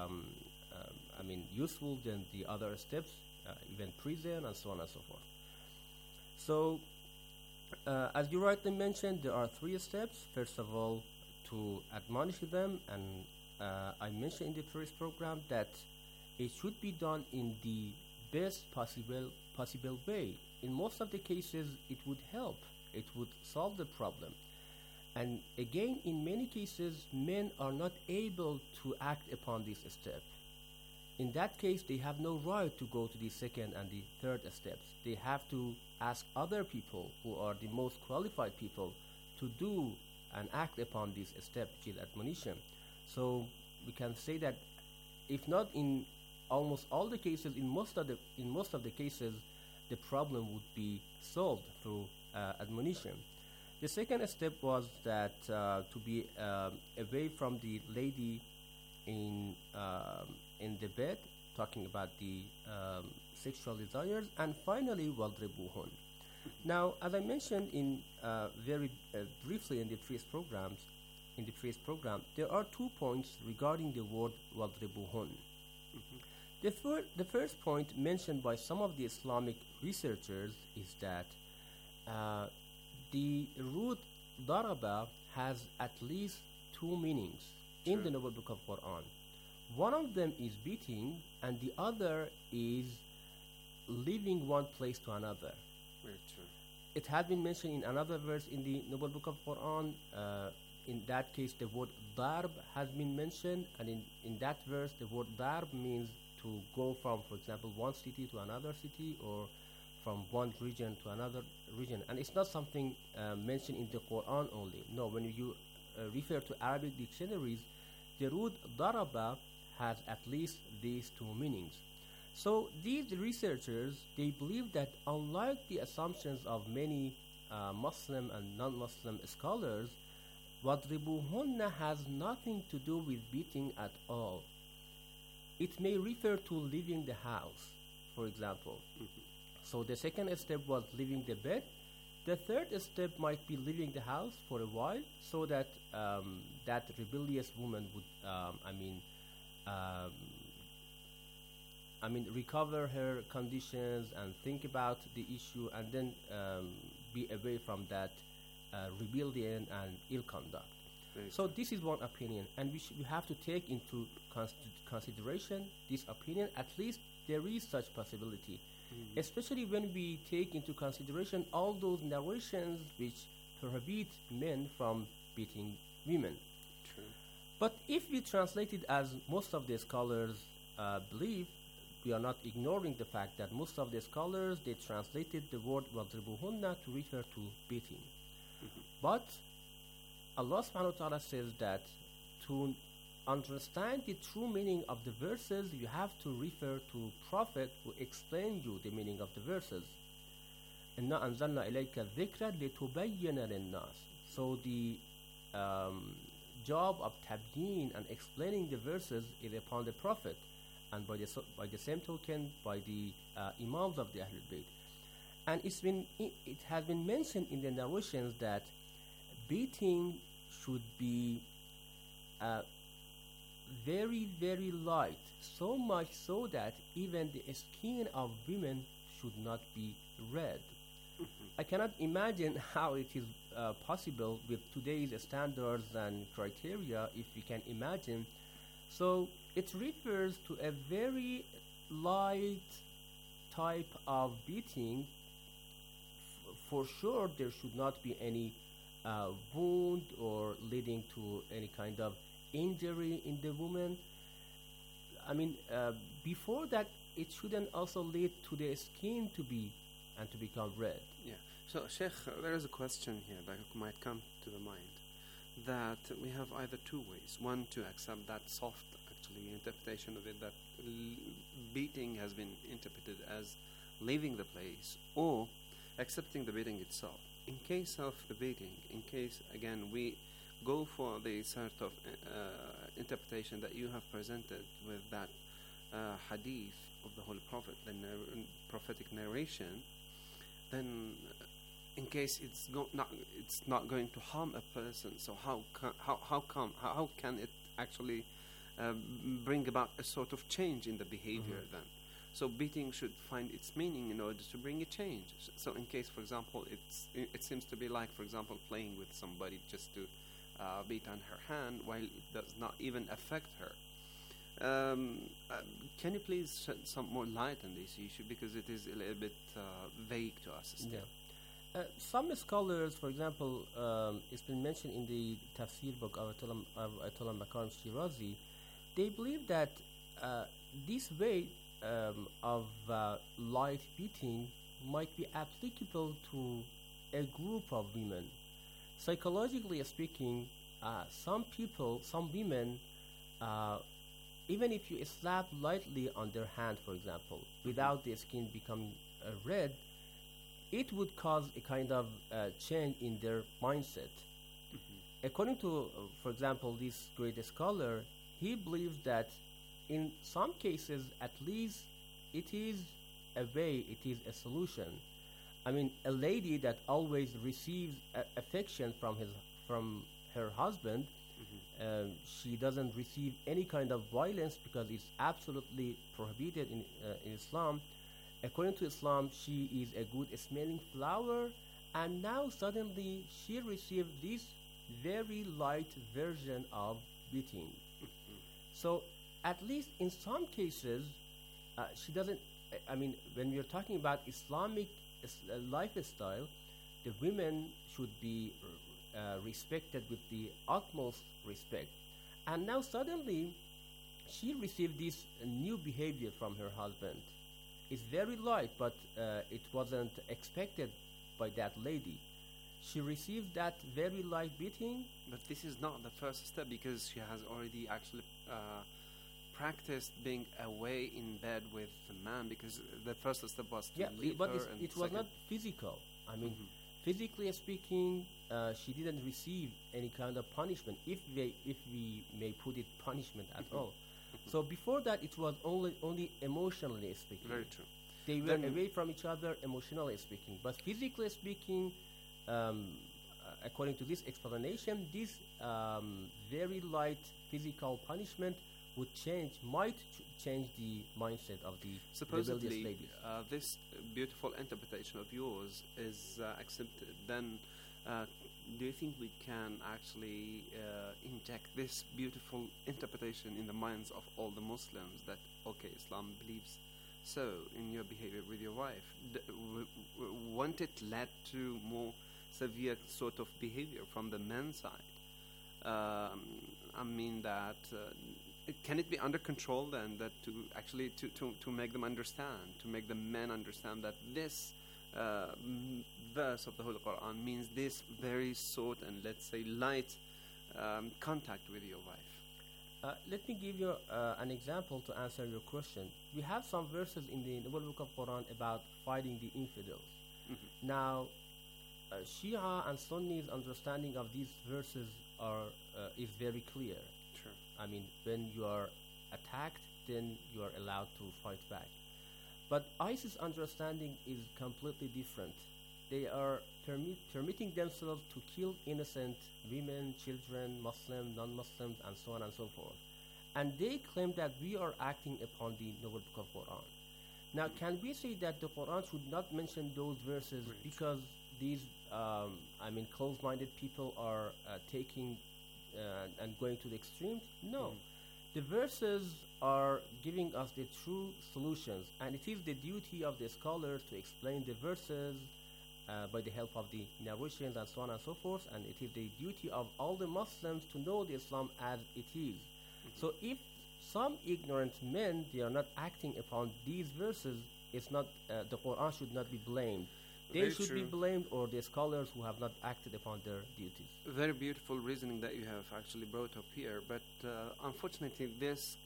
useful, then the other steps, even prison, and so on and so forth. So as you rightly mentioned, there are 3 steps. First of all, to admonish them, and I mentioned in the previous program that it should be done in the best possible way. In most of the cases, it would help. It would solve the problem. And again, in many cases, men are not able to act upon this step. In that case, they have no right to go to the second and the third steps. They have to ask other people who are the most qualified people to do and act upon this step, which is admonition. So we can say that if not in almost all the cases, in most of the cases, the problem would be solved through admonition. The second step was that to be away from the lady in the bed, talking about the sexual desires, and finally وَاضْرِبُوهُنْ. Now, as I mentioned in very briefly in the previous program, there are 2 points regarding the word وَاضْرِبُوهُنْ. The first point mentioned by some of the Islamic researchers is that the root daraba has at least 2 meanings in the Noble Book of Quran. One of them is beating, and the other is leaving one place to another. Very true. It has been mentioned in another verse in the Noble Book of Quran. In that case, the word darb has been mentioned, and in that verse, the word darb means to go from, for example, one city to another city, or from one region to another region. And it's not something mentioned in the Quran only. No, when you refer to Arabic dictionaries, the root daraba has at least these 2 meanings. So these researchers, they believe that unlike the assumptions of many Muslim and non-Muslim scholars, وَاضْرِبُوهُنَّ has nothing to do with beating at all. It may refer to leaving the house, for example. So the second step was leaving the bed. The third step might be leaving the house for a while, so that that rebellious woman would, recover her conditions and think about the issue, and then be away from that rebellion and ill conduct. So this is one opinion, and we have to take into consideration this opinion. At least there is such possibility, especially when we take into consideration all those narrations which prohibit men from beating women. True. But if we translate it as most of the scholars believe, we are not ignoring the fact that most of the scholars, they translated the word وَضْرِبُهُنَّ to refer to beating. But Allah subhanahu wa ta'ala says that to understand the true meaning of the verses, you have to refer to Prophet who explain you the meaning of the verses. إِنَّا أَنزَلْنَا إِلَيْكَ الذِّكْرَ لِتُبَيِّنَ لِلنَّاسِ. So the job of tabyin and explaining the verses is upon the Prophet, and by the same token by the Imams of the Ahlul Bayt. And it has been mentioned in the narrations that beating should be very, very light, so much so that even the skin of women should not be red. I cannot imagine how it is possible with today's standards and criteria, if we can imagine. So it refers to a very light type of beating. For sure, there should not be any wound or leading to any kind of injury in the woman. Before that, it shouldn't also lead to the skin to become red. Yeah. So, Sheikh, there is a question here that might come to the mind, that we have either two ways. One, to accept that soft, interpretation of it, that beating has been interpreted as leaving the place, or accepting the beating itself. In case of the beating, in case, again, we go for the sort of interpretation that you have presented with that hadith of the Holy Prophet, the prophetic narration, then in case it's not going to harm a person, so how can it actually bring about a sort of change in the behavior then? So beating should find its meaning in order to bring a change. So in case, for example, it seems to be like, for example, playing with somebody just to beat on her hand while it does not even affect her. Can you please shed some more light on this issue, because it is a little bit vague to us still. Yeah. Some scholars, for example, it's been mentioned in the tafsir book of Ayatollah Makarim Shirazi, they believe that this way of light beating might be applicable to a group of women. Psychologically speaking, some women, even if you slap lightly on their hand, for example, without the skin becoming red, it would cause a kind of change in their mindset. According to, for example, this great scholar, he believes that in some cases, at least, it is a way, it is a solution. A lady that always receives affection from her husband, she doesn't receive any kind of violence because it's absolutely prohibited in Islam. According to Islam, she is a good smelling flower, and now suddenly she received this very light version of beating. So at least in some cases, she doesn't, when we are talking about Islamic lifestyle, the women should be respected with the utmost respect. And now suddenly, she received this new behavior from her husband. It's very light, but it wasn't expected by that lady. She received that very light beating. But this is not the first step, because she has already actually practiced being away in bed with the man, because the first step was to leave but her. It was not physical. Physically speaking, she didn't receive any kind of punishment, if we may put it punishment at all. So before that, it was only emotionally speaking. Very true. They were away from each other emotionally speaking, but physically speaking, according to this explanation, this very light physical punishment would might change the mindset of the rebellious Supposedly, ladies. this beautiful interpretation of yours is accepted. Then, do you think we can actually inject this beautiful interpretation in the minds of all the Muslims that, okay, Islam believes so in your behavior with your wife? Won't it lead to more severe sort of behavior from the men's side? I mean that... can it be under control then, that to actually to make them understand, to make the men understand that this verse of the Holy Quran means this very short and, let's say, light contact with your wife? Let me give you an example to answer your question. We have some verses in the Noble Book of Quran about fighting the infidels. Now, Shia and Sunni's understanding of these verses is very clear. I mean, when you are attacked, then you are allowed to fight back. But ISIS understanding is completely different. They are permitting themselves to kill innocent women, children, Muslim, non-Muslims, and so on and so forth. And they claim that we are acting upon the Noble Book of Quran. Now, can we say that the Quran should not mention those verses because these, closed-minded people are taking and going to the extremes? No. The verses are giving us the true solutions, and it is the duty of the scholars to explain the verses by the help of the narrations and so on and so forth, and it is the duty of all the Muslims to know the Islam as it is. So if some ignorant men, they are not acting upon these verses, it's not the Quran should not be blamed. They Very should true. be blamed, or the scholars who have not acted upon their duties. Very beautiful reasoning that you have actually brought up here, but unfortunately this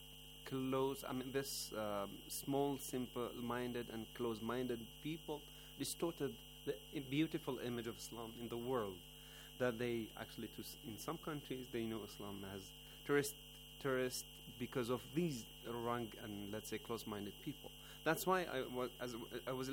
small, simple-minded and close-minded people distorted the beautiful image of Islam in the world. That they actually, in some countries, they know Islam as terrorist because of these wrong and, let's say, close-minded people. That's why I was a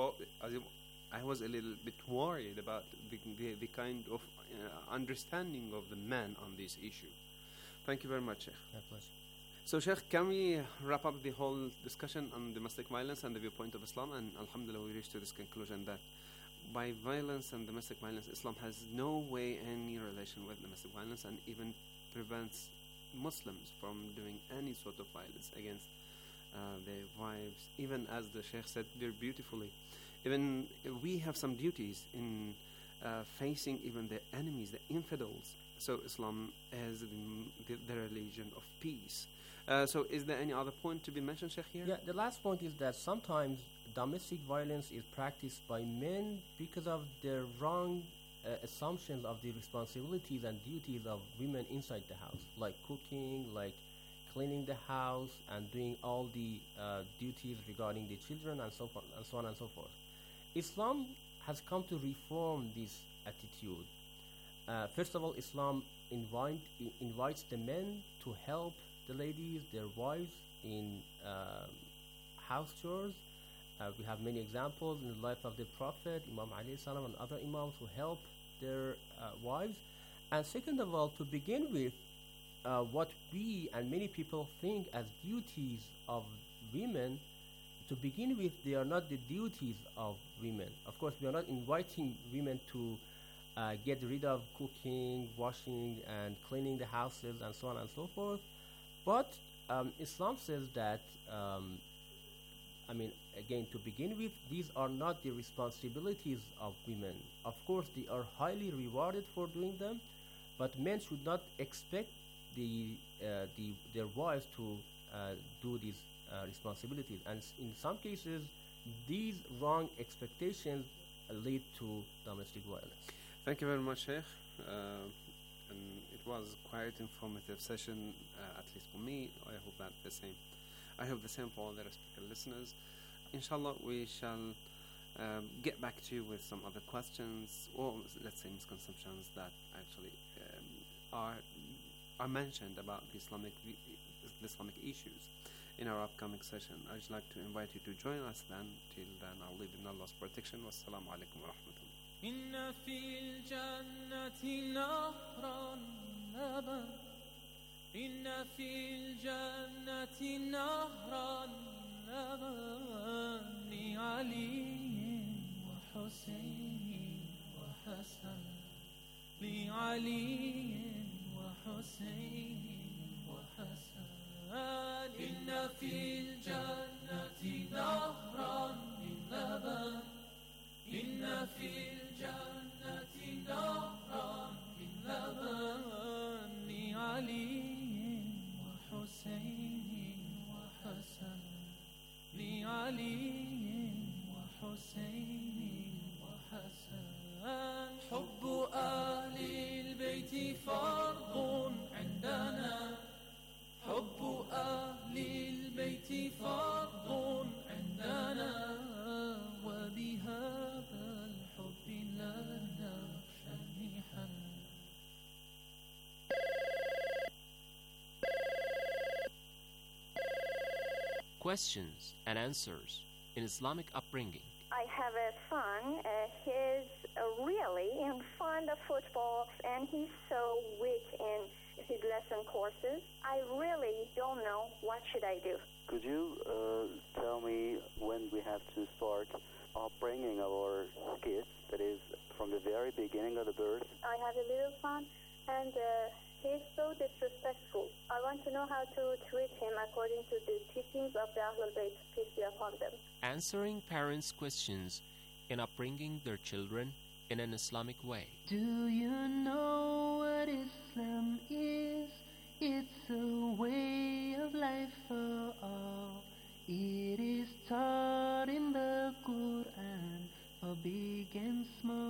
little bit worried about the kind of understanding of the man on this issue. Thank you very much, Sheikh. My pleasure. So, Sheikh, can we wrap up the whole discussion on domestic violence and the viewpoint of Islam? And alhamdulillah, we reached to this conclusion that by violence and domestic violence, Islam has no way any relation with domestic violence, and even prevents Muslims from doing any sort of violence against their wives. Even as the Sheikh said very beautifully, even we have some duties in facing even the enemies, the infidels. So Islam is the religion of peace. So is there any other point to be mentioned, Sheikh, here? Yeah, the last point is that sometimes domestic violence is practiced by men because of their wrong assumptions of the responsibilities and duties of women inside the house, like cooking, like cleaning the house, and doing all the duties regarding the children, and so on and so forth. Islam has come to reform this attitude. First of all, Islam invites the men to help the ladies, their wives, in house chores. We have many examples in the life of the Prophet, Imam alayhi salam, and other imams who help their wives. And second of all, to begin with, what we and many people think as duties of women, to begin with, they are not the duties of women. Of course, we are not inviting women to get rid of cooking, washing, and cleaning the houses, and so on and so forth. But Islam says that, again, to begin with, these are not the responsibilities of women. Of course, they are highly rewarded for doing them, but men should not expect their wives to do these responsibilities. And in some cases, these wrong expectations lead to domestic violence. Thank you very much, Sheikh. And it was quite informative session, at least for me. I hope the same for all the respected listeners. Inshallah, we shall get back to you with some other questions, or let's say misconceptions that actually are mentioned about the Islamic issues in our upcoming session. I'd like to invite you to join us then. Till then, I'll leave in Allah's protection. Wassalamu alaikum wa rahmatullah. إن في الجنة نهرا لبن إن في الجنة نهرا لبن لعلي وحسين وحسن لعلي وحسين وحسن إن في الجنة نهرا من لبن إن في الجنة نهرا من لبن لعلي وحسين وحسن لعلي وحسين وحسن حب أهل البيت فرض عندنا حب أهل البيت فرض عندنا وبهذا الحب لا نخشى المحن Questions and answers in Islamic upbringing. I have a son. He's really fond of football, and he's so weak in his lesson courses. I really don't know what should I do. Could you tell me when we have to start upbringing our kids, that is, from the very beginning of the birth? I have a little son, and he's so disrespectful. I want to know how to treat him according to the teachings of the Ahlul Bayt, peace be upon them. Answering parents' questions in upbringing their children in an Islamic way. Do you know what Islam is? It's a way of life for all. It is taught in the Quran for big and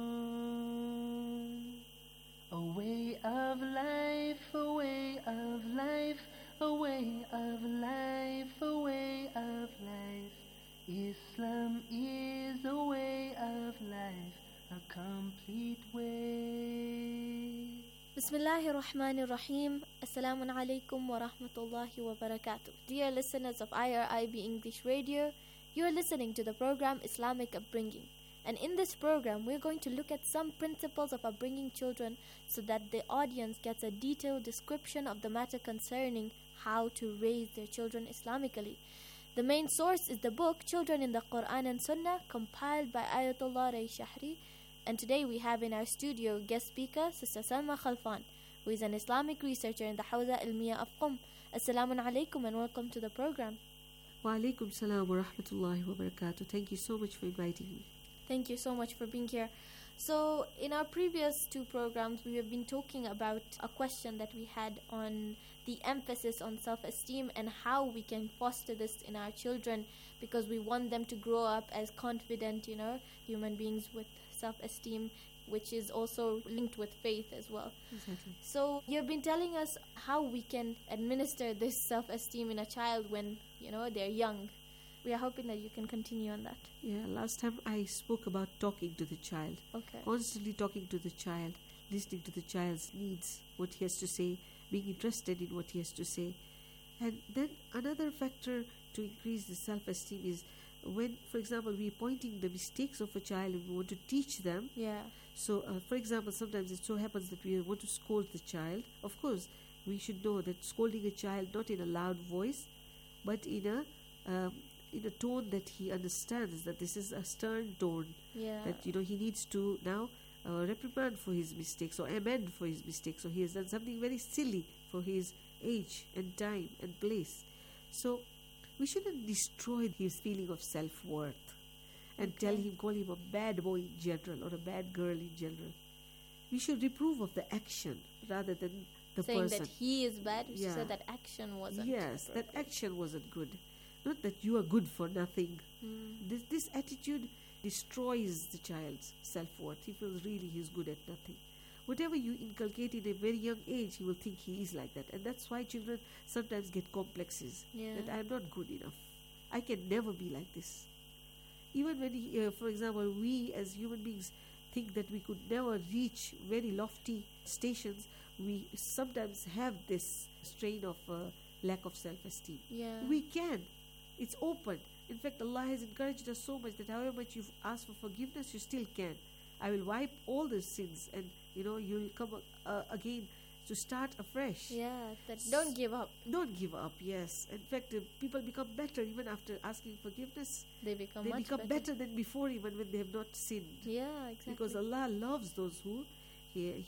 small. A way of life, a way of life, a way of life, a way of life. Islam is a way of life, a complete way. Bismillahir Rahmanir Rahim. Assalamu alaikum wa rahmatullahi wa barakatuh. Dear listeners of IRIB English Radio, you are listening to the program Islamic Upbringing. And in this program, we're going to look at some principles of upbringing children so that the audience gets a detailed description of the matter concerning how to raise their children Islamically. The main source is the book Children in the Quran and Sunnah, compiled by Ayatollah Ray Shahri. And today we have in our studio guest speaker, Sister Salma Khalfan, who is an Islamic researcher in the Hawza Ilmiya of Qum. Assalamu alaikum and welcome to the program. Wa alaikum salam wa rahmatullahi wa barakatuh. Thank you so much for inviting me. Thank you so much for being here. So, in our previous two programs, we have been talking about a question that we had on the emphasis on self-esteem and how we can foster this in our children, because we want them to grow up as confident, human beings with self-esteem, which is also linked with faith as well. Exactly. So, you've been telling us how we can administer this self-esteem in a child when, they're young. We are hoping that you can continue on that. Yeah, last time I spoke about talking to the child. Okay. Constantly talking to the child, listening to the child's needs, what he has to say, being interested in what he has to say. And then another factor to increase the self-esteem is when, for example, we are pointing the mistakes of a child and we want to teach them. Yeah. So, for example, sometimes it so happens that we want to scold the child. Of course, we should know that scolding a child not in a loud voice, but in a tone that he understands, that this is a stern tone, that he needs to now reprimand for his mistakes or amend for his mistakes, so he has done something very silly for his age and time and place. So we shouldn't destroy his feeling of self-worth and call him a bad boy in general or a bad girl in general. We should reprove of the action rather than the saying person. That he is bad. You said that action wasn't. Yes, that action wasn't good. Not that you are good for nothing. This attitude destroys the child's self-worth. He feels really he's good at nothing. Whatever you inculcate in a very young age, he will think he is like that. And that's why children sometimes get complexes. That I am not good enough. I can never be like this. Even when, for example, we as human beings think that we could never reach very lofty stations, we sometimes have this strain of lack of self-esteem. We can. It's open. In fact, Allah has encouraged us so much that however much you've asked for forgiveness, you still can. I will wipe all the sins, and you'll come again to start afresh. Yeah, that don't give up. Don't give up, yes. In fact, people become better even after asking forgiveness. They become better than before, even when they have not sinned. Yeah, exactly. Because Allah loves those who He